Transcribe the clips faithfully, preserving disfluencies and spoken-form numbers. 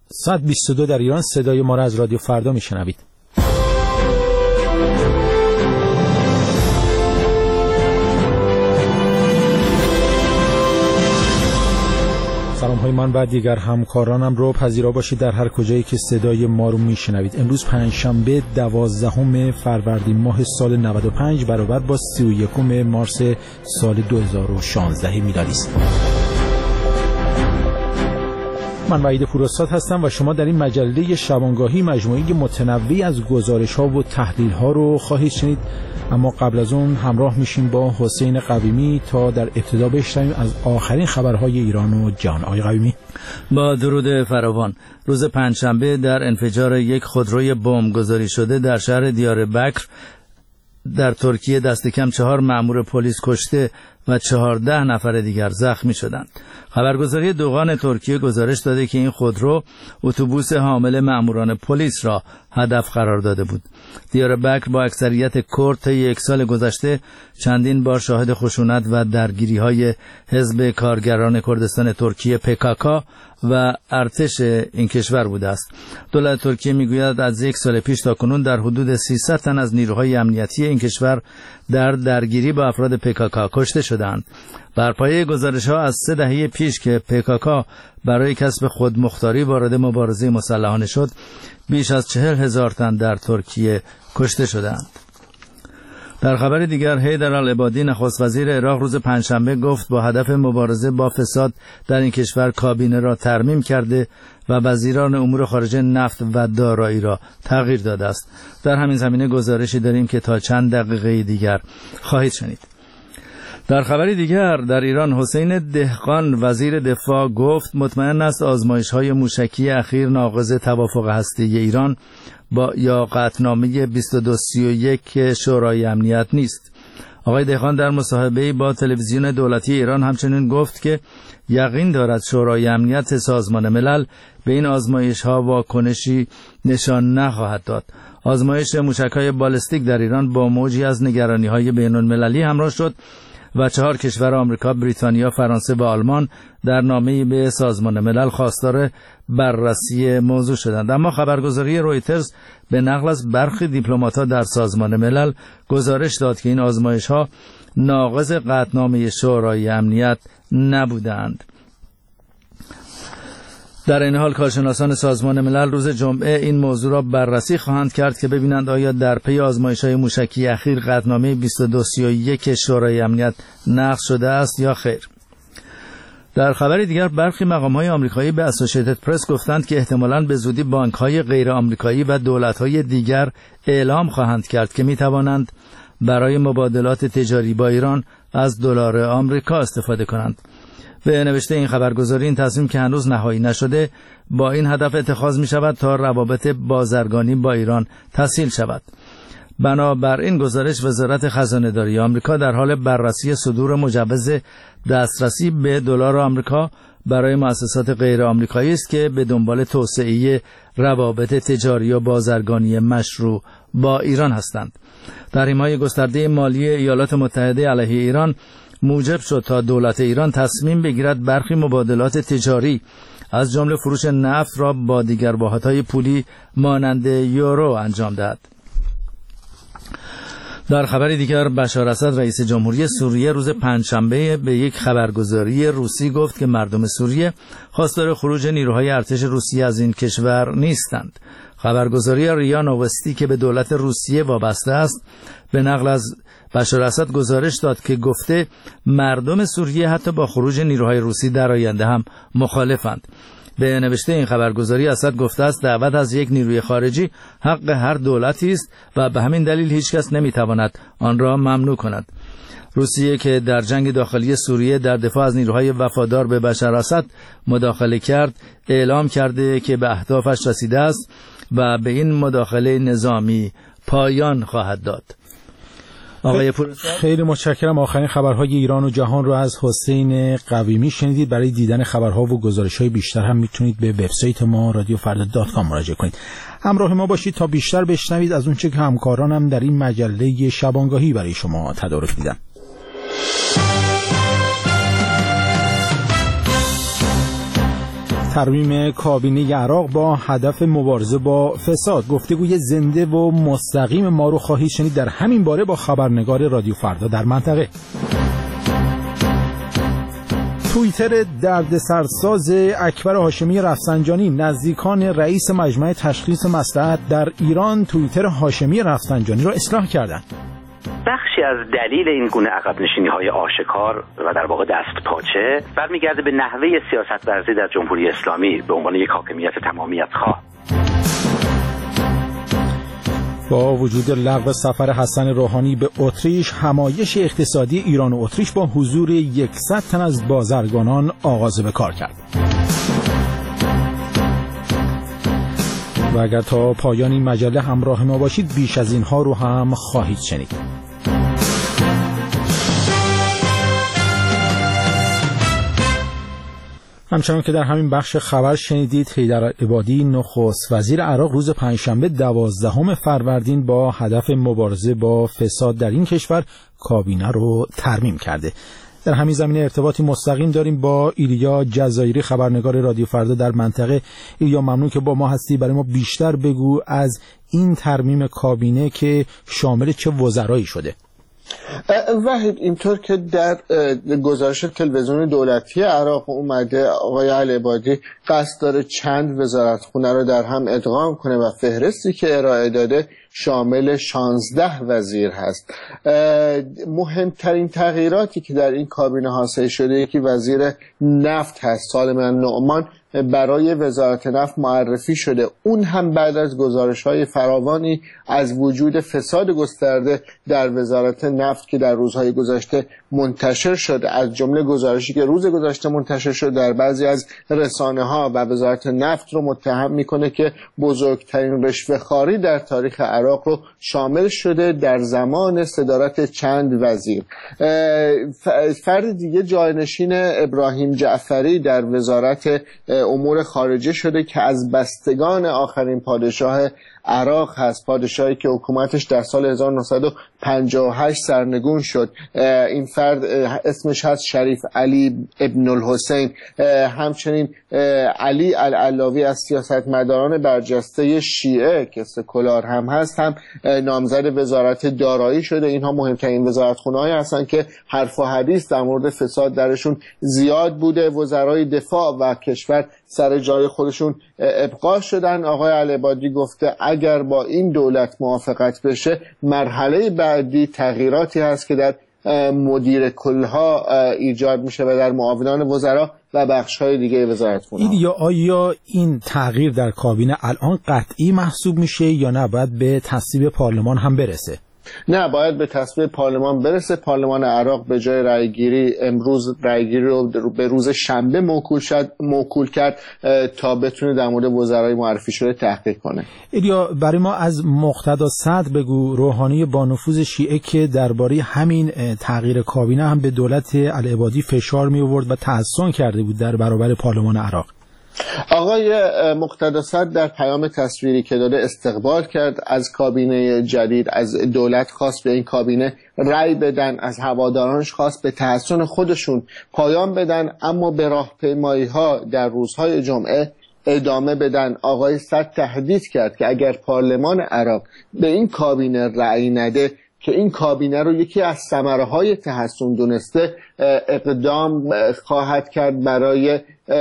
ساعت بیست و دو در ایران. صدای ما را از رادیو فردا میشنوید. سلام های من و دیگر همکارانم رو پذیرا باشید در هر کجایی که صدای ما رو میشنوید. امروز پنجشنبه دوازدهم فروردین ماه سال نود و پنج برابر با سی و یکم مارس سال دو هزار و شانزده میلادی است. من وحید پوراستاد هستم و شما در این مجله شبانگاهی مجموعه متنوعی از گزارش‌ها و تحلیل‌ها رو خواهید شنید. اما قبل از اون همراه میشیم با حسین قویمی تا در ابتدا بشنویم از آخرین خبرهای ایران و جهان. آقای قویمی، با درود فراوان. روز پنجشنبه در انفجار یک خودروی بمب گذاری شده در شهر دیاربکر در ترکیه دست کم چهار مأمور پلیس کشته و چهارده نفر دیگر زخمی شدند. خبرگزاری دوغان ترکیه گزارش داده که این خودرو اتوبوس حامل مأموران پلیس را هدف قرار داده بود. دیاربکر با اکثریت کرد طی یک سال گذشته چندین بار شاهد خشونت و درگیری‌های حزب کارگران کردستان ترکیه پکاکا و ارتش این کشور بوده است. دولت ترکیه میگوید از یک سال پیش تا کنون در حدود سیصد تن از نیروهای امنیتی این کشور در درگیری با افراد پکاکا کشته شدند. بر پایه گزارش‌ها از سه دهه پیش که پکاکا برای کسب خودمختاری وارد مبارزه مسلحانه شد، بیش از چهل هزار تن در ترکیه کشته شدند. در خبر دیگر، حیدر العبادی نخست وزیر عراق روز پنجشنبه گفت با هدف مبارزه با فساد در این کشور کابینه را ترمیم کرده و وزیران امور خارجه نفت و دارایی را تغییر داده است. در همین زمینه گزارشی داریم که تا چند دقیقه دیگر خواهید شنید. در خبری دیگر، در ایران حسین دهقان وزیر دفاع گفت مطمئن است آزمایش‌های موشکی اخیر ناقض توافق هسته‌ای ایران با یا قطعنامه بیست و دو سی و یک شورای امنیت نیست. آقای دهقان در مصاحبه‌ای با تلویزیون دولتی ایران همچنین گفت که یقین دارد شورای امنیت سازمان ملل به این آزمایش‌ها واکنشی نشان نخواهد داد. آزمایش موشک‌های بالستیک در ایران با موجی از نگرانی‌های بین‌المللی همراه شد و چهار کشور آمریکا، بریتانیا، فرانسه و آلمان در نامه‌ای به سازمان ملل خواستار بررسی موضوع شدند. اما خبرگزاری رویترز به نقل از برخی دیپلمات‌ها در سازمان ملل گزارش داد که این آزمایش‌ها ناقض قطعنامه شورای امنیت نبودند. در این حال کارشناسان سازمان ملل روز جمعه این موضوع را بررسی خواهند کرد که ببینند آیا در پی آزمایش‌های موشکی اخیر قطعنامه بیست و دو سی و یک شورای امنیت نقض شده است یا خیر. در خبری دیگر، برخی مقام‌های آمریکایی به اسوسییتد پرس گفتند که احتمالاً به زودی بانک‌های غیر آمریکایی و دولت‌های دیگر اعلام خواهند کرد که می‌توانند برای مبادلات تجاری با ایران از دلار آمریکا استفاده کنند. به نوشته این خبرگزاری این تصمیم که هنوز نهایی نشده با این هدف اتخاذ می شود تا روابط بازرگانی با ایران تسهیل شود. بنابر این گزارش، وزارت خزانه داری آمریکا در حال بررسی صدور مجوز دسترسی به دلار آمریکا برای مؤسسات غیر آمریکایی است که به دنبال توسعه روابط تجاری و بازرگانی مشروع با ایران هستند. در حمایت گسترده مالی ایالات متحده علیه ایران موجب شد تا دولت ایران تصمیم بگیرد برخی مبادلات تجاری از جمله فروش نفت را با دیگر واحدهای پولی مانند یورو انجام دهد. در خبر دیگر، بشار اسد رئیس جمهوری سوریه روز پنجشنبه به یک خبرگزاری روسی گفت که مردم سوریه خواستار خروج نیروهای ارتش روسیه از این کشور نیستند. خبرگزاری ریا نوستی که به دولت روسیه وابسته است به نقل از بشار اسد گزارش داد که گفته مردم سوریه حتی با خروج نیروهای روسی در آینده هم مخالفند. به نوشته این خبرگزاری اسد گفته است دعوت از یک نیروی خارجی حق هر دولتی است و به همین دلیل هیچ کس نمیتواند آن را ممنوع کند. روسیه که در جنگ داخلی سوریه در دفاع از نیروهای وفادار به بشار اسد مداخله کرد، اعلام کرده که به اهدافش رسیده است و به این مداخله نظامی پایان خواهد داد. آقای خیلی متشکرم. آخرین خبرهای ایران و جهان رو از حسین قویمی شنیدید. برای دیدن خبرها و گزارش‌های بیشتر هم میتونید به وبسایت ما رادیو فردا دات کام مراجعه کنید. همراه ما باشید تا بیشتر بشنوید از اونچه که همکارانم در این مجله شبانگاهی برای شما تدارک میدن. ترمیم کابینه عراق با هدف مبارزه با فساد. گفتگوی زنده و مستقیم ما رو خواهید شنید در همین باره با خبرنگار رادیو فردا در منطقه. توییتر دردسرساز اکبر هاشمی رفسنجانی، نزدیکان رئیس مجمع تشخیص مصلحت در ایران توییتر هاشمی رفسنجانی را اصلاح کردند. بخشی از دلیل این گونه عقب نشینی های آشکار و در واقع دست پاچه برمیگرده به نحوه سیاست ورزی در جمهوری اسلامی به عنوان یک حاکمیت تمامیت خواه. با وجود لغو سفر حسن روحانی به اتریش، همایش اقتصادی ایران و اتریش با حضور صد تن از بازرگانان آغاز به کار کرد. و اگر تا پایان این مجله همراه ما باشید بیش از اینها رو هم خواهید شنید. همچنان که در همین بخش خبر شنیدید، حیدر عبادی نخست وزیر عراق روز پنجشنبه دوازدهم فروردین با هدف مبارزه با فساد در این کشور کابینه رو ترمیم کرده. در همین زمینه ارتباطی مستقیم داریم با ایلیا جزایری، خبرنگار رادیو فردا در منطقه. ایلیا، ممنون که با ما هستی. برای ما بیشتر بگو از این ترمیم کابینه که شامل چه وزرایی شده. وحید، اینطور که در گزارش تلویزیون دولتی عراق اومده، آقای العبادی قصد داره چند وزارتخونه رو در هم ادغام کنه و فهرستی که ارائه داده شامل شانزده وزیر هست. مهمترین تغییراتی که در این کابینه حاصل شده یکی وزیر نفت هست. سالمن نعمان برای وزارت نفت معرفی شده، اون هم بعد از گزارش‌های فراوانی از وجود فساد گسترده در وزارت نفت که در روزهای گذشته منتشر شده، از جمله گزارشی که روز گذشته منتشر شد در بعضی از رسانه‌ها و وزارت نفت رو متهم میکنه که بزرگترین رشوه‌خواری در تاریخ عراق رو شامل شده در زمان صدارت چند وزیر. فرد دیگه جانشین ابراهیم جعفری در وزارت امور خارجه شده که از بستگان آخرین پادشاه عراق هست، پادشاهی که حکومتش در سال هزار و نهصد و پنجاه و هشت سرنگون شد. این فرد اسمش هست شریف علی ابن الحسین. همچنین علی العلاوی از سیاستمداران برجسته شیعه که سکولار هم هست هم نامزد وزارت دارایی شده. اینها مهمترین وزارتخونه‌هایی هستن که حرف و حدیث در مورد فساد درشون زیاد بوده. وزرای دفاع و کشور سر جای خودشون ابقا شدن. آقای العبادی گفته اگر با این دولت موافقت بشه، مرحله بعدی تغییراتی هست که در مدیر کلها ایجاد میشه و در معاونان وزرا و بخش‌های دیگه وزارتخونه. یا آیا این تغییر در کابینه الان قطعی محسوب میشه یا نه باید به تصویب پارلمان هم برسه؟ نه، باید به تصویب پارلمان برسه. پارلمان عراق به جای رأیگیری امروز رأیگیری رو به روز شنبه موکول شد موکول کرد تا بتونه در مورد وزرای معرفی شده تحقیق کنه. ایلیا، برای ما از مقتدا صدر بگو، روحانی با نفوذ شیعه که درباره همین تغییر کابینه هم به دولت العبادی فشار می آورد و تحسن کرده بود در برابر پارلمان عراق. آقای مقتدا صدر در پیام تصویری که داده استقبال کرد از کابینه جدید، از دولت خواست به این کابینه رأی بدن، از هوادارانش خواست به تحسن خودشون پایان بدن، اما به راهپیمایی‌ها در روزهای جمعه ادامه بدن. آقای صدر تهدید کرد که اگر پارلمان عراق به این کابینه رأی نده که این کابینه رو یکی از ثمره‌های تحسن دونسته، اقدام خواهد کرد برای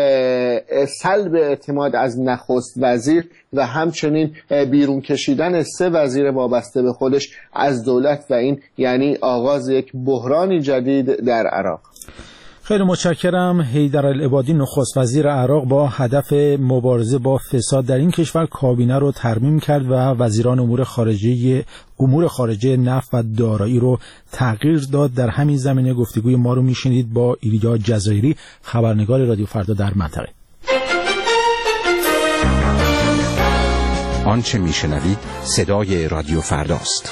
سلب اعتماد از نخست وزیر و همچنین بیرون کشیدن سه وزیر وابسته به خودش از دولت و این یعنی آغاز یک بحرانی جدید در عراق. خیلی متشکرم. حیدر العبادی نخست وزیر عراق با هدف مبارزه با فساد در این کشور کابینه رو ترمیم کرد و وزیران امور خارجه امور خارجه نفت و دارایی رو تغییر داد. در همین زمینه گفتگوی ما رو میشنید با ایلیا جزایری، خبرنگار رادیو فردا در منطقه. آنچه میشنوید صدای رادیو فرداست.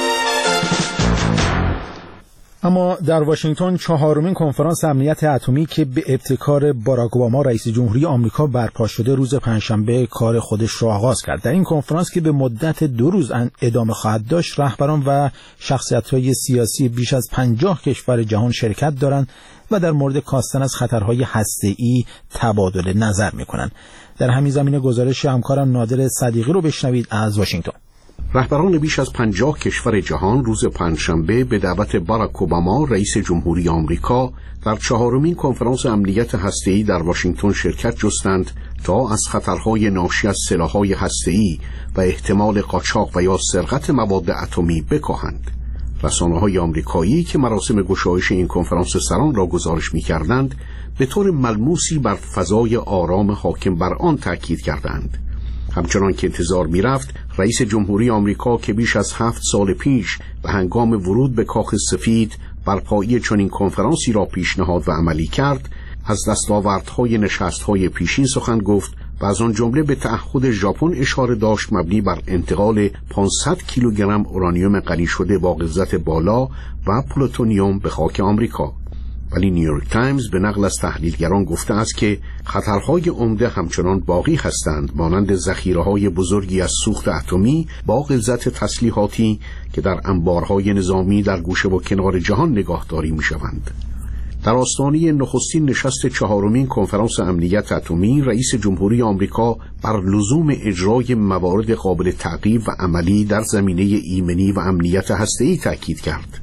اما در واشنگتن چهارمین کنفرانس امنیت اتمی که به ابتکار باراک اوباما رئیس جمهوری آمریکا برپا شده روز پنجشنبه کار خودش را آغاز کرد. در این کنفرانس که به مدت دو روز ادامه خواهد داشت، رهبران و شخصیت‌های سیاسی بیش از پنجاه کشور جهان شرکت دارند و در مورد کاستن از خطرهای هسته‌ای تبادل نظر می‌کنند. در همین زمینه گزارش همکارم نادر صدیقی رو بشنوید از واشنگتن. رهبران بیش از پنجاه کشور جهان روز پنجشنبه به دعوت باراک اوباما رئیس جمهوری آمریکا در چهارمین کنفرانس امنیت هسته‌ای در واشنگتن شرکت جستند تا از خطرهای ناشی از سلاح‌های هسته‌ای و احتمال قاچاق و یا سرقت مواد اتمی بکاهند. رسانه‌های آمریکایی که مراسم گشایش این کنفرانس سران را گزارش می‌کردند به طور ملموسی بر فضای آرام حاکم بر آن تاکید کردند. همچنان که انتظار می‌رفت، رئیس جمهوری آمریکا که بیش از هفت سال پیش به هنگام ورود به کاخ سفید برپایی چنین کنفرانسی را پیشنهاد و عملی کرد، از دستاوردهای نشست‌های پیشین سخن گفت و از آن جمله به تعهد ژاپن اشاره داشت مبنی بر انتقال پانصد کیلوگرم اورانیوم غنی شده با غلظت بالا و پلوتونیوم به خاک آمریکا. ولی نیویورک تایمز به نقل از تحلیلگران گفته است که خطرهای عمده همچنان باقی هستند، مانند ذخیره‌های بزرگی از سوخت اتمی با غلظت تسلیحاتی که در انبارهای نظامی در گوشه و کنار جهان نگاهداری می‌شوند. در آستانه نخستین نشست چهارمین کنفرانس امنیت اتمی، رئیس جمهوری آمریکا بر لزوم اجرای موارد قابل تعقیب و عملی در زمینه ایمنی و امنیت هسته‌ای تاکید کرد.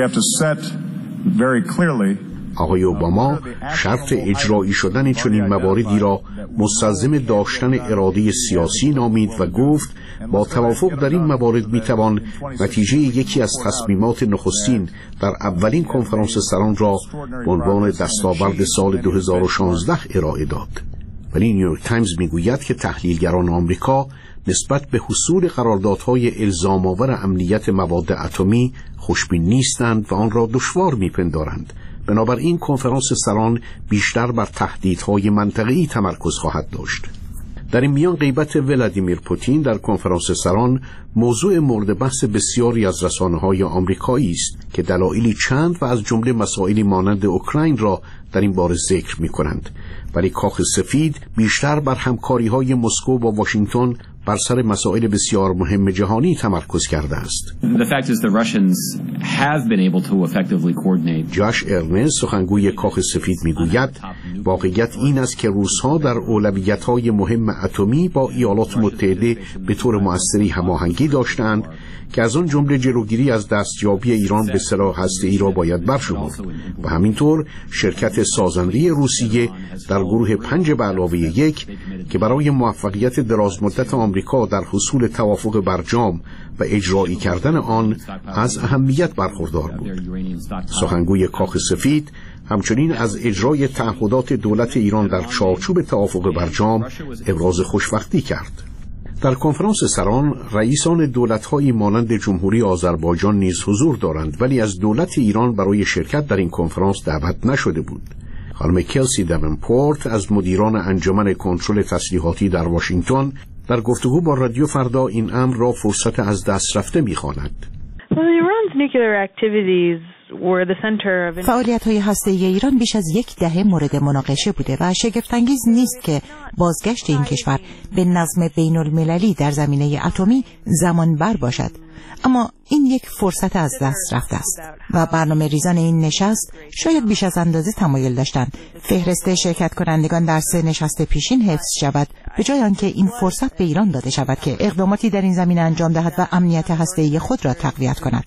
آقای اوباما شرط اجرایی شدن چنین مواردی را مستلزم داشتن اراده سیاسی نامید و گفت با توافق در این موارد میتوان نتیجه یکی از تصمیمات نخستین در اولین کنفرانس سران را به عنوان دستاورد سال دو هزار و شانزده ارائه داد. ولی نیویورک تایمز میگوید که تحلیلگران آمریکا نسبت به حصول قراردادهای الزام‌آور امنیت مواد اتمی خوشبین نیستند و آن را دشوار میپندارند. بنابراین کنفرانس سران بیشتر بر تهدیدهای منطقه‌ای تمرکز خواهد داشت. در این میان غیبت ولادیمیر پوتین در کنفرانس سران موضوع مورد بحث بسیاری از رسانه‌های آمریکایی است که دلایلی چند و از جمله مسائلی مانند اوکراین را در این باره ذکر می‌کنند، ولی کاخ سفید بیشتر بر همکاری‌های مسکو و واشنگتن بر سر مسائل بسیار مهم جهانی تمرکز کرده است. جاش ارنست سخنگوی کاخ سفید میگوید واقعیت این است که روس‌ها در اولویت‌های مهم اتمی با ایالات متحده به طور مؤثری هماهنگی داشتند که از آن جمله جلوگیری از دستیابی ایران به سلاح هسته‌ای را باید برشمرد و همینطور شرکت سازنده روسیه در گروه پنج به علاوه یک که برای موفقیت درازمدت آمریکا در حصول توافق برجام و اجرایی کردن آن از اهمیت برخوردار بود. سخنگوی کاخ سفید همچنین از اجرای تعهدات دولت ایران در چارچوب توافق برجام ابراز خوشبختی کرد. در کنفرانس سران رئیسان دولت‌هایی مانند جمهوری آذربایجان نیز حضور دارند، ولی از دولت ایران برای شرکت در این کنفرانس دعوت نشده بود. خانم کلسی دونپورت از مدیران انجمن کنترل تسلیحاتی در واشنگتن در گفتگو با رادیو فردا این امر را فرصت از دست رفته می‌خواند. فعالیت‌های هسته‌ای ایران بیش از یک دهه مورد مناقشه بوده و شگفت‌انگیز نیست که بازگشت این کشور به نظم بین‌المللی در زمینه اتمی زمان بر باشد، اما این یک فرصت از دست رفته است و برنامه ریزان این نشست شاید بیش از اندازه تمایل داشتند فهرست شرکت کنندگان در سه نشست پیشین حفظ شود به جای آنکه این فرصت به ایران داده شود که اقداماتی در این زمینه انجام دهد و امنیت هسته‌ای خود را تقویت کند.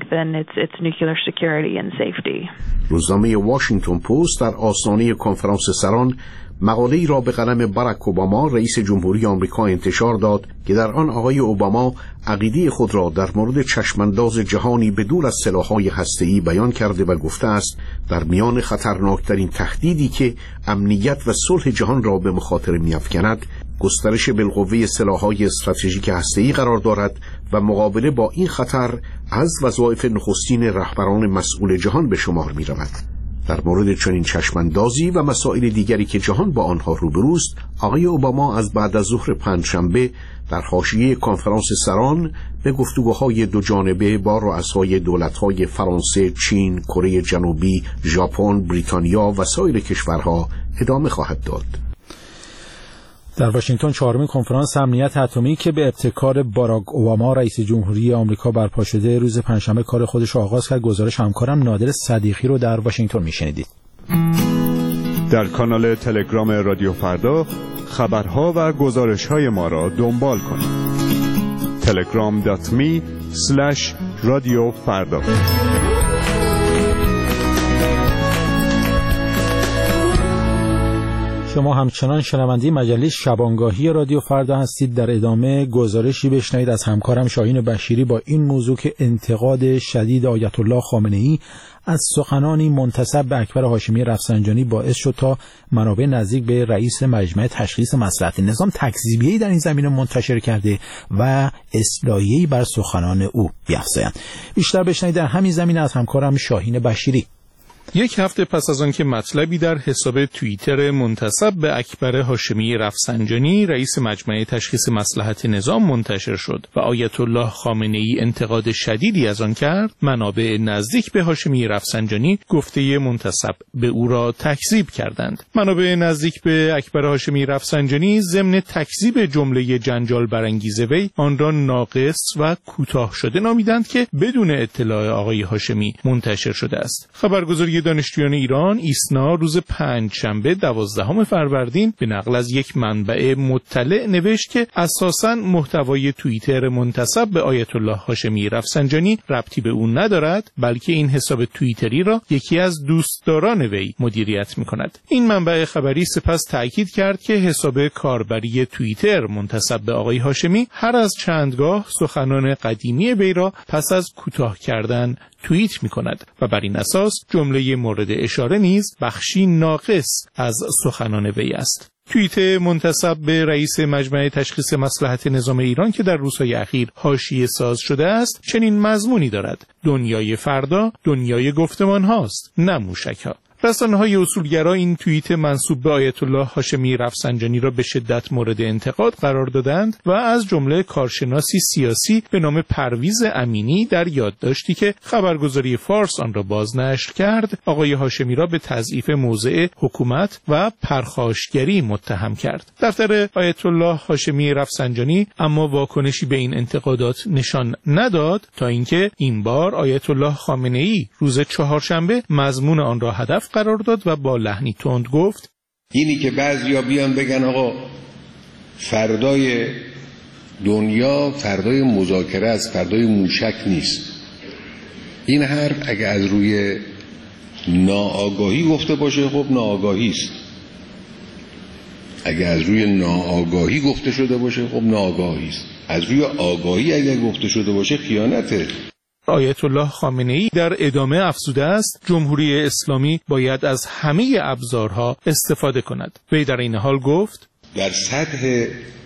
روزنامه واشنگتن پست در آستانه کنفرانس سران مقاله‌ای را به قلم باراک اوباما رئیس جمهوری آمریکا انتشار داد که در آن آقای اوباما عقیده خود را در مورد چشمانداز جهانی بدور از سلاح‌های هسته‌ای بیان کرده و گفته است در میان خطرناکترین تهدیدی که امنیت و صلح جهان را به مخاطره می‌افکند گسترش بالقوه سلاح‌های استراتژیک هسته‌ای قرار دارد و مقابله با این خطر از وظایف نخستین رهبران مسئول جهان به شمار می‌رود. در مورد چنین چشماندازی و مسائل دیگری که جهان با آنها روبروست، آقای اوباما از بعد از ظهر پنجشنبه در حاشیه کنفرانس سران به گفتگوهای دو جانبه با رؤسای دولت‌های فرانسه، چین، کره جنوبی، ژاپن، بریتانیا و سایر کشورها ادامه خواهد داد. در واشنگتن چهارمین کنفرانس امنیت اتمی که به ابتکار باراک اوباما رئیس جمهوری آمریکا برپا شده روز پنجشنبه کار خودش را آغاز کرد. گزارش همکارم نادر صدیقی رو در واشنگتن میشنیدید. در کانال تلگرام رادیو فردا خبرها و گزارش‌های ما را دنبال کنید. تلگرام دات می اسلش رادیو فردا. شما همچنان شنونده مجله شبانگاهی رادیو فردا هستید. در ادامه گزارشی بشنوید از همکارم شاهین بشیری با این موضوع که انتقاد شدید آیت الله خامنه‌ای از سخنانی منتسب به اکبر هاشمی رفسنجانی باعث شد تا منابع نزدیک به رئیس مجمع تشخیص مصلحت نظام تکذیبیه‌ای در این زمینه منتشر کرده و اصلاحیه‌ای بر سخنان او بیفزایند. بیشتر بشنوید در همین زمینه از همکارم شاهین بشیری. یک هفته پس از آنکه مطلبی در حساب توییتر منتسب به اکبر هاشمی رفسنجانی رئیس مجمع تشخیص مصلحت نظام منتشر شد و آیت الله خامنه‌ای انتقاد شدیدی از آن کرد، منابع نزدیک به هاشمی رفسنجانی گفته منتسب به او را تکذیب کردند. منابع نزدیک به اکبر هاشمی رفسنجانی ضمن تکذیب جمله جنجال برانگیز وی آن را ناقص و کوتاه شده نامیدند که بدون اطلاع آقای هاشمی منتشر شده است. خبرگزاری دانشجویان ایران ایسنا روز پنجشنبه دوازدهم فروردین به نقل از یک منبع مطلع نوشت که اساساً محتوای توییتر منتسب به آیت الله هاشمی رفسنجانی ربطی به او ندارد، بلکه این حساب توییتری را یکی از دوستداران وی مدیریت می‌کند. این منبع خبری سپس تأکید کرد که حساب کاربری توییتر منتسب به آقای هاشمی هر از چندگاه سخنان قدیمی وی را پس از کوتاه کردن توییت می کند و بر این اساس جمله مورد اشاره نیز بخشی ناقص از سخنان وی است. توییت منتسب به رئیس مجمع تشخیص مصلحت نظام ایران که در روزهای اخیر حاشیه ساز شده است چنین مضمونی دارد: دنیای فردا دنیای گفتمان هاست، نه موشک ها. رسانه‌های اصولگرا این توییت منسوب به آیت الله هاشمی رفسنجانی را به شدت مورد انتقاد قرار دادند و از جمله کارشناسی سیاسی به نام پرویز امینی در یادداشتی که خبرگزاری فارس آن را بازنشر کرد، آقای هاشمی را به تضعیف موضع حکومت و پرخاشگری متهم کرد. دفتر آیت الله هاشمی رفسنجانی اما واکنشی به این انتقادات نشان نداد تا اینکه این بار آیت الله خامنه‌ای روز چهارشنبه مضمون آن را هدف قرار داد و با لحنی تند گفت: اینی که بعضیا بیان بگن آقا فردای دنیا فردای مذاکره است، فردای موشک نیست، این حرف اگه از روی ناآگاهی گفته باشه خب ناآگاهی است، اگه از روی ناآگاهی گفته شده باشه خب ناآگاهی است، از روی آگاهی اگه گفته شده باشه خیانته. آیت الله خامنه‌ای در ادامه افزوده است جمهوری اسلامی باید از همه ابزارها استفاده کند. وی در این حال گفت: در سطح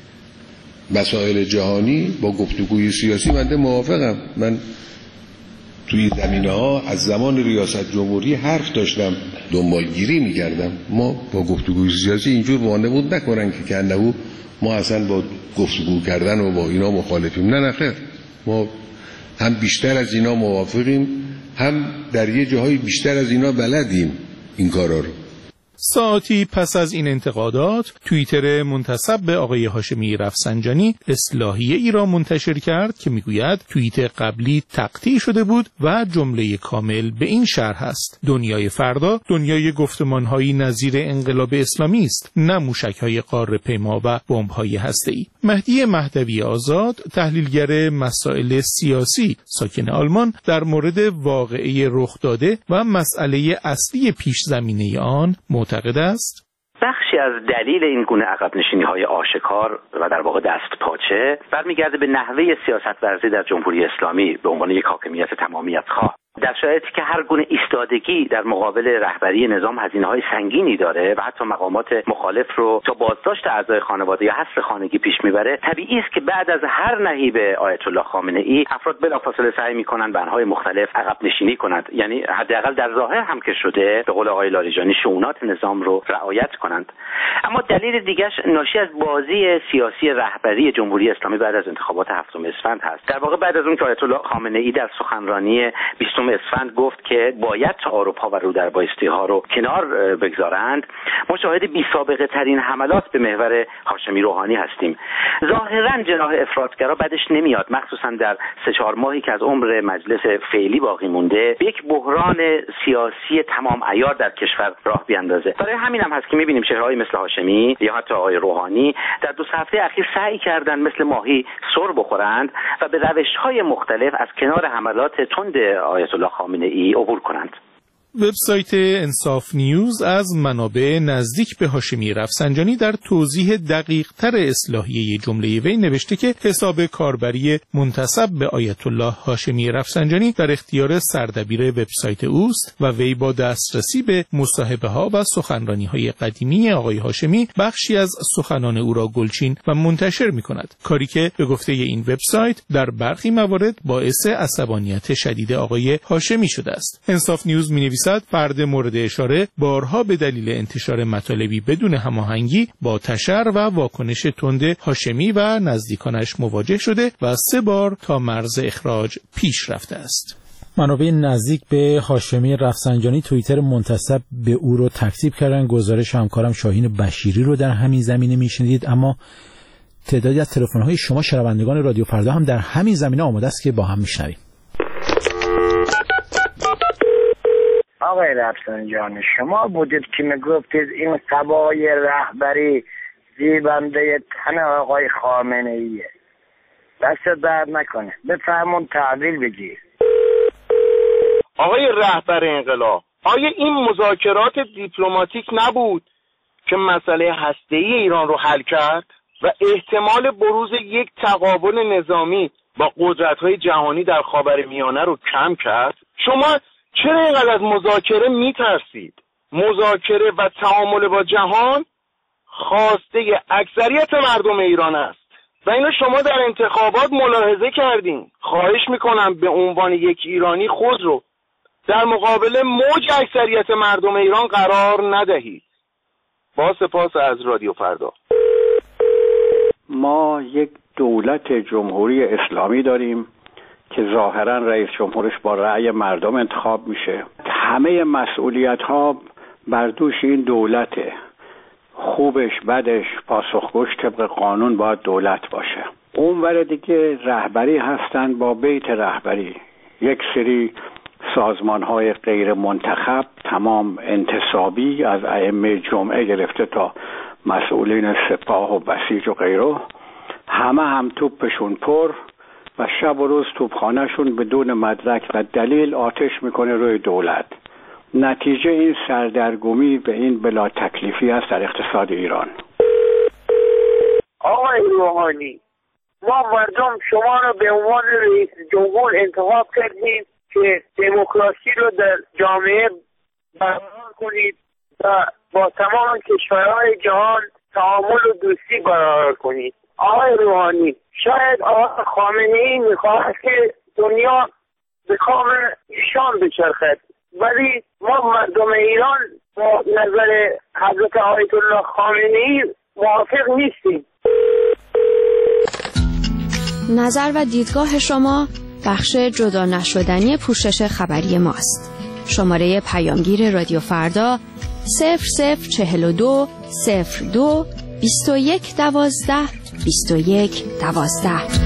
مسائل جهانی با گفتگوی سیاسی من موافقم. من توی زمینه‌ها از زمان ریاست جمهوری حرف داشتم، دنبالگیری می‌کردم. ما با گفتگوی سیاسی اینجور وانمود نکنن که کنه ما اصلا با گفتگو کردن و با اینا مخالفیم. نه نه خیر، ما هم بیشتر از اینا موافقیم، هم در یه جاهای بیشتر از اینا بلدیم این کارا رو. ساعتی پس از این انتقادات توییتر منتسب به آقای هاشمی رفسنجانی اصلاحیه ای را منتشر کرد که میگوید توییت قبلی تقطیع شده بود و جمله کامل به این شرح است: دنیای فردا دنیای گفتمان‌هایی نظیر انقلاب اسلامی است، نه موشک‌های قاره پیما و بمب‌های هسته‌ای. مهدی مهدوی آزاد، تحلیلگر مسائل سیاسی ساکن آلمان، در مورد واقعه رخ داده و مسئله اصلی پیش زمینه آن معتقد است: بخشی از دلیل این گونه عقب نشینی‌های آشکار و در واقع دست پاچه برمیگرده به نحوه سیاست ورزی در جمهوری اسلامی به عنوان یک حاکمیت تمامیت خواه. در شرایطی که هر گونه ایستادگی در مقابل رهبری نظام هزینه‌های سنگینی داره و حتی مقامات مخالف رو تا بازداشت اعضای خانواده یا حذف خانگی پیش میبره، طبیعی است که بعد از هر نهیب آیت الله خامنه‌ای افراد بلافاصله سعی میکنن به انواع مختلف عقب نشینی کنند، یعنی حداقل در ظاهر هم که شده به قول آقای لاریجانی شؤونات نظام رو رعایت کنند. اما دلیل دیگه‌اش ناشی از بازی سیاسی رهبری جمهوری اسلامی بعد از انتخابات هفتم اسفند هست. در واقع بعد از اون که آیت الله خامنه‌ای در سخنرانی بیستم اسفند گفت که باید تعارف‌ها و رودربایستی‌ها رو کنار بگذارند، ما شاهد بی‌سابقه ترین حملات به محور هاشمی روحانی هستیم. ظاهرا جناح افراطگرا بدش نمیاد، مخصوصا در سه چهار ماهی که از عمر مجلس فعلی باقی مونده به یک بحران سیاسی تمام عیار در کشور راه بیاندازه. برای همین هم هست که میبینیم چهره‌های مثل هاشمی یا حتی آقای روحانی در دو هفته اخیر سعی کردن مثل ماهی سر بخورند و به روش‌های مختلف از کنار حملات تند آیت الله خامنه‌ای عبور کنند. وبسایت انصاف نیوز از منابع نزدیک به هاشمی رفسنجانی در توضیح دقیق‌تر اصلاحیه جمله وی نوشته که حساب کاربری منتسب به آیت الله هاشمی رفسنجانی در اختیار سردبیر وبسایت اوست و وی با دسترسی به مصاحبه‌ها و سخنرانی‌های قدیمی آقای هاشمی بخشی از سخنان او را گلچین و منتشر می‌کند، کاری که به گفته این وبسایت در برخی موارد باعث عصبانیت شدید آقای هاشمی شده است. انصاف نیوز می‌نویسد فرد مورد اشاره بارها به دلیل انتشار مطالبی بدون هماهنگی با تشر و واکنش تند هاشمی و نزدیکانش مواجه شده و سه بار تا مرز اخراج پیش رفته است. منابع نزدیک به هاشمی رفسنجانی توییتر منتسب به او رو تکذیب کردن. گزارش همکارم شاهین بشیری رو در همین زمینه میشنیدید. اما تعدادی از تلفن‌های شما شنوندگان رادیو فردا هم در همین زمینه آماده است که با هم میشنویم. آقای رفسنجانی، شما بودید که میگفتید این قبای رهبری زیبنده تن آقای خامنه ایه. دست درد نکنه، بفرمون تحویل بگیر. آقای رهبر انقلاب، آیا این مذاکرات دیپلماتیک نبود که مسئله هسته‌ای ایران رو حل کرد و احتمال بروز یک تقابل نظامی با قدرت‌های جهانی در خاورمیانه رو کم کرد؟ شما چرا اینقدر از مذاکره میترسید؟ مذاکره و تعامل با جهان خواسته اکثریت مردم ایران است و اینو شما در انتخابات ملاحظه کردین. خواهش میکنم به عنوان یک ایرانی خود رو در مقابل موج اکثریت مردم ایران قرار ندهید. با سپاس از رادیو فردا. ما یک دولت جمهوری اسلامی داریم که ظاهرا رئیس جمهورش با رأی مردم انتخاب میشه. همه مسئولیت ها بر دوش این دولته. خوبش بدش پاسخگوش طبق قانون باید دولت باشه. اونور دیگه رهبری هستن با بیت رهبری، یک سری سازمان های غیر منتخب تمام انتصابی از ائمه جمعه گرفته تا مسئولین سپاه و بسیج و غیره، همه هم توپشون پر و شب و روز توپخانه‌شون بدون مدرک و دلیل آتش میکنه روی دولت. نتیجه این سردرگمی به این بلا تکلیفی است در اقتصاد ایران. آقای روحانی، ما مردم شما رو به عنوان رئیس جمهور انتخاب کردیم که دموکراسی رو در جامعه برقرار کنید و با تمام کشورهای جهان تعامل و دوستی برقرار کنید. آقای روحانی، شاید آقای خامنه‌ای میخواهد که دنیا به کام ایشان بچرخد، ولی ما مردم ایران با نظر حضرت آیت الله خامنه‌ای موافق نیستیم. نظر و دیدگاه شما بخش جدا نشدنی پوشش خبری ماست. شماره پیامگیر رادیو فردا صفر صفر چهل و دو صفر دو بیست و یک دوازده بیست و یک دوازده.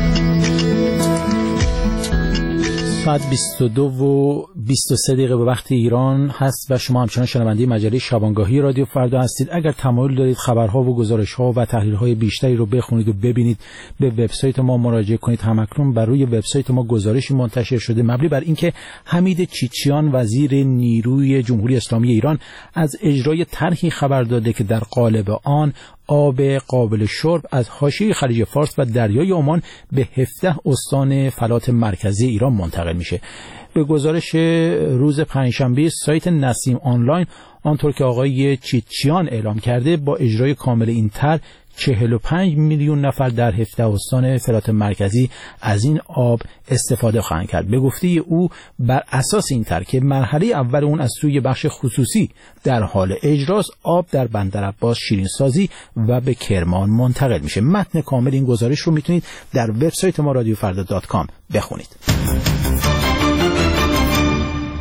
ساعت بیست و دو و بیست و سه دقیقه به وقت ایران هست و شما همچنان شنونده مجله شبانگاهی رادیو فردا هستید. اگر تمایل دارید خبرها و گزارش‌ها و تحلیل‌های بیشتری رو بخونید و ببینید، به وبسایت ما مراجعه کنید. همکنون بر روی وبسایت ما گزارشی منتشر شده مبنی بر اینکه حمید چیچیان وزیر نیروی جمهوری اسلامی ایران از اجرای طرحی خبر داده که در قالب آن آب قابل شرب از حاشیه خلیج فارس و دریای عمان به هفده استان فلات مرکزی ایران منتقل میشه. به گزارش روز پنجشنبه سایت نسیم آنلاین، آنطور که آقای چیچیان اعلام کرده، با اجرای کامل این طرح چهل و پنج میلیون نفر در هفده استان فلات مرکزی از این آب استفاده خواهند کرد. به گفته او بر اساس این طرح که مرحله اول اون از سوی بخش خصوصی در حال اجراست، آب در بندرعباس شیرینسازی و به کرمان منتقل میشه. متن کامل این گزارش رو میتونید در وبسایت ما رادیو فردا دات کام بخونید.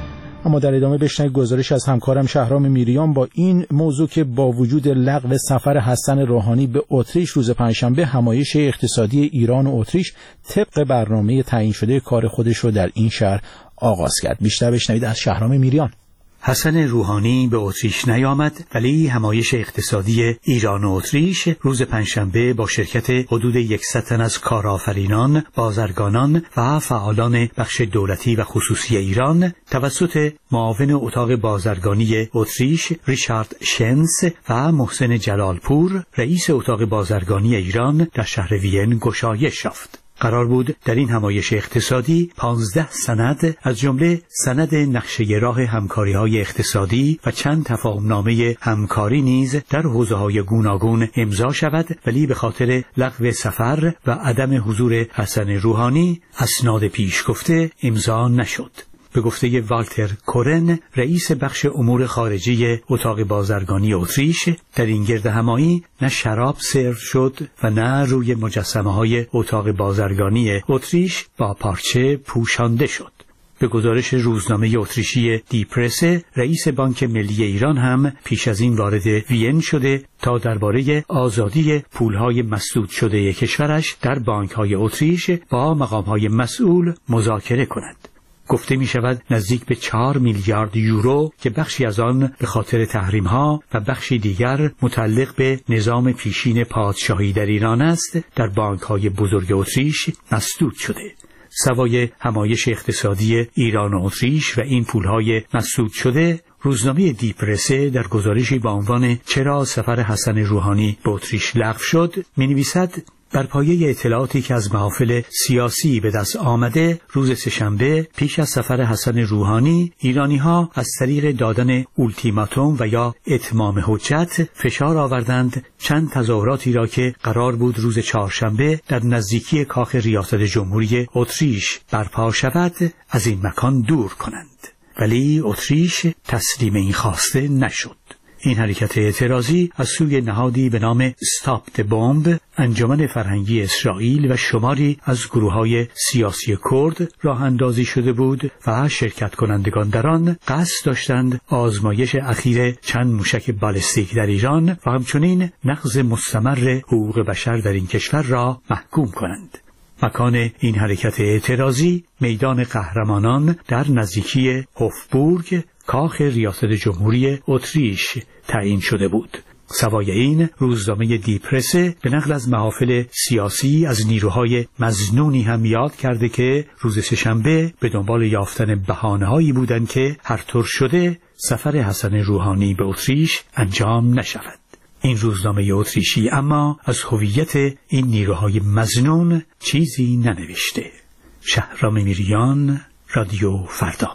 اما در ادامه بشنوید گزارش از همکارم شهرام میریان با این موضوع که با وجود لغو سفر حسن روحانی به اتریش روز پنجشنبه، همایش اقتصادی ایران و اتریش طبق برنامه تعیین شده کار خودش رو در این شهر آغاز کرد. بیشتر بشنوید از شهرام میریان. حسن روحانی به اتریش نیامد، ولی همایش اقتصادی ایران و اتریش روز پنجشنبه با شرکت حدود صد تن از کارآفرینان، بازرگانان و فعالان بخش دولتی و خصوصی ایران توسط معاون اتاق بازرگانی اتریش ریچارد شنس و محسن جلالپور رئیس اتاق بازرگانی ایران در شهر وین گشایش یافت. قرار بود در این همایش اقتصادی پانزده سند از جمله سند نقشه راه همکاری‌های اقتصادی و چند تفاهمنامه همکاری نیز در حوزه‌های گوناگون امضا شود، ولی به خاطر لغو سفر و عدم حضور حسن روحانی اسناد پیشگفته امضا نشد. به گفته والتر کورن رئیس بخش امور خارجی اتاق بازرگانی اتریش، در این گرد همایی نه شراب سرو شد و نه روی مجسمه های اتاق بازرگانی اتریش با پارچه پوشانده شد. به گزارش روزنامه اتریشی دی پرس، رئیس بانک ملی ایران هم پیش از این وارد وین شده تا درباره آزادی پولهای مسدود شده کشورش در بانک‌های اتریش با مقام‌های مسئول مذاکره کند. گفته می شود نزدیک به چهار میلیارد یورو که بخشی از آن به خاطر تحریم ها و بخشی دیگر متعلق به نظام پیشین پادشاهی در ایران است در بانک های بزرگ اتریش مسدود شده. سوای همایش اقتصادی ایران و اتریش و این پولهای مسدود شده، روزنامه دی پرسه در گزارشی با عنوان چرا سفر حسن روحانی به اتریش لغو شد می نویسد: بر پایه اطلاعاتی که از محافل سیاسی به دست آمده، روز سه‌شنبه پیش از سفر حسن روحانی ایرانی‌ها از طریق دادن اولتیماتوم و یا اتمام حجت فشار آوردند چند تظاهراتی را که قرار بود روز چهارشنبه در نزدیکی کاخ ریاست جمهوری اتریش برپا شود از این مکان دور کنند، ولی اتریش تسلیم این خواسته نشد. این حرکت اعتراضی از سوی نهادی به نام استاپ د بمب، انجمن فرهنگی اسرائیل و شماری از گروه‌های سیاسی کرد راه اندازی شده بود و شرکت کنندگان در آن قصد داشتند آزمایش اخیر چند موشک بالستیک در ایران و همچنین نقض مستمر حقوق بشر در این کشور را محکوم کنند. مکان این حرکت اعتراضی میدان قهرمانان در نزدیکی هوفبورگ، کاخ ریاست جمهوری اتریش تعیین شده بود. سوای این، روزنامه دی پرسه به نقل از محافل سیاسی از نیروهای مظنونی هم یاد کرده که روز سه‌شنبه به دنبال یافتن بهانه‌هایی بودند که هر طور شده سفر حسن روحانی به اتریش انجام نشود. این روزنامه اتریشی اما از هویت این نیروهای مظنون چیزی ننوشته. شهرام میریان، رادیو فردا.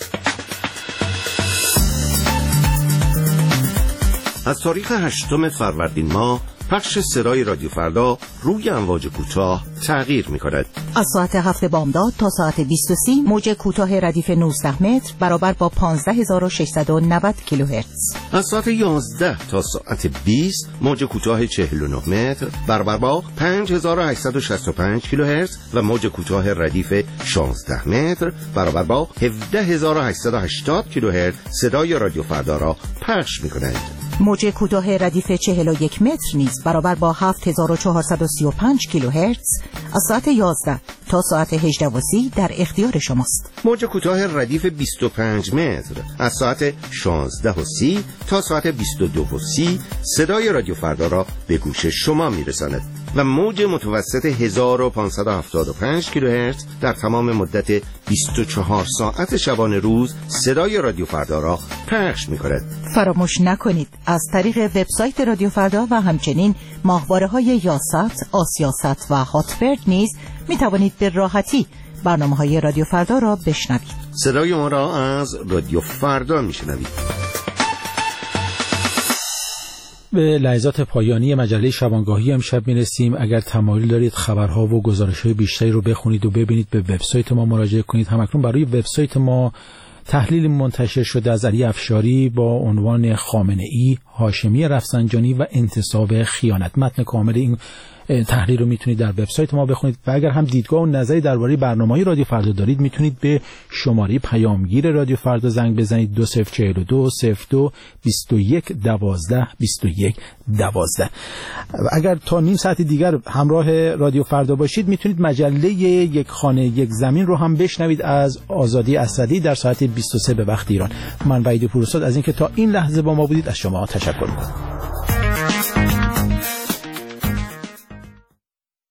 از تاریخ هشتم فروردین ماه پخش صدای رادیو فردا روی امواج کوتاه تغییر می‌کند. از ساعت هفت بامداد تا ساعت بیست و سه موج کوتاه ردیف نوزده متر برابر با پانزده هزار و ششصد و نود کیلوهرتز. از ساعت یازده تا ساعت بیست موج کوتاه چهل و نه متر برابر با پنج هزار و هشتصد و شصت و پنج کیلوهرتز و موج کوتاه ردیف شانزده متر برابر با هفده هزار و هشتصد و هشتاد کیلوهرتز صدای رادیو فردا را پخش می‌کند. موج کوتاه ردیف چهل و یک متر نیز برابر با هفت هزار و چهارصد و سی و پنج کیلوهرتز از ساعت یازده تا ساعت هجده و سی در اختیار شماست. موج کوتاه ردیف بیست و پنج متر از ساعت شانزده و سی تا ساعت بیست و دو و سی صدای رادیو فردا را به گوش شما میرساند و موج متوسط هزار و پانصد و هفتاد و پنج کیلوهرتز در تمام مدت بیست و چهار ساعت شبانه روز صدای رادیو فردا را پخش می‌کند. فراموش نکنید از طریق وبسایت رادیو فردا و همچنین ماهواره‌های یاست، آسیاست و هاتبرد نیز می‌توانید به راحتی برنامه‌های رادیو فردا را بشنوید. صدای ما را از رادیو فردا می‌شنوید. به لحظات پایانی مجله شبانگاهی امشب میرسیم. اگر تمایل دارید خبرها و گزارش‌های بیشتری رو بخونید و ببینید به وبسایت ما مراجعه کنید. همکنون برای وبسایت ما تحلیل منتشر شده از علی افشاری با عنوان خامنه‌ای، هاشمی رفسنجانی و انتصاب خیانت. متن کامل این تحریر رو میتونید در وبسایت ما بخونید و اگر هم دیدگاه و نظری درباره برنامه‌های رادیو فردا دارید میتونید به شماره پیامگیر رادیو فردا زنگ بزنید دو صفر چهل و دو صفر دو بیست و یک دوازده بیست و یک دوازده. اگر تا نیم ساعت دیگر همراه رادیو فردا باشید میتونید مجله یک خانه یک زمین رو هم بشنوید از آزادی اسدی در ساعت بیست و سه به وقت ایران. من وحید پوروزاد از اینکه تا این لحظه با ما بودید از شما تشکر می‌کنم.